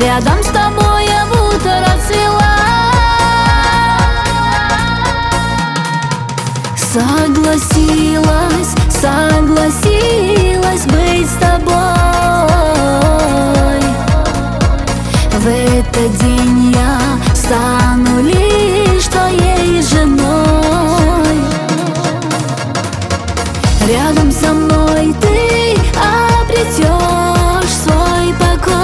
Рядом с тобой я будто расцвела. Согласилась, согласилась быть с тобой. В этот день я стану лишь твоей женой. Рядом со мной ты обретешь свой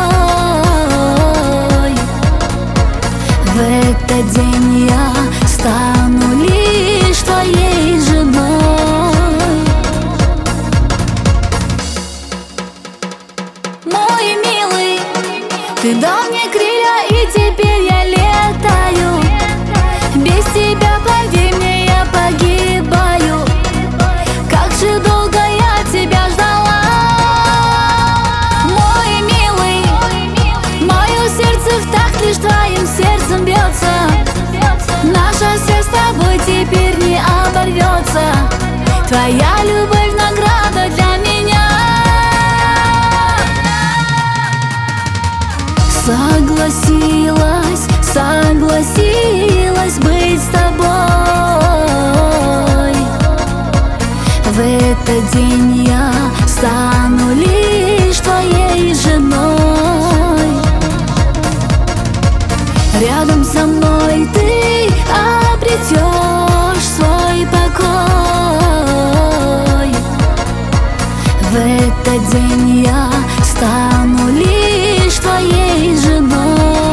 покой. В этот день я стану лишь твоей женой. Мой милый, ты дал мне крылья, и теперь я летаю. Без тебя, поверь мне, я погибаю. Как же долго я тебя ждала. Мой милый, мое сердце в такт лишь твоим сердцем бьется. Наша связь с тобой теперь не оборвется. Твоя любовь награда для меня. Согласилась, согласилась быть с тобой. В этот день я стану лишь твоей женой. Рядом со мной ты обретешь свой покой. В этот день я стану лишь твоей женой.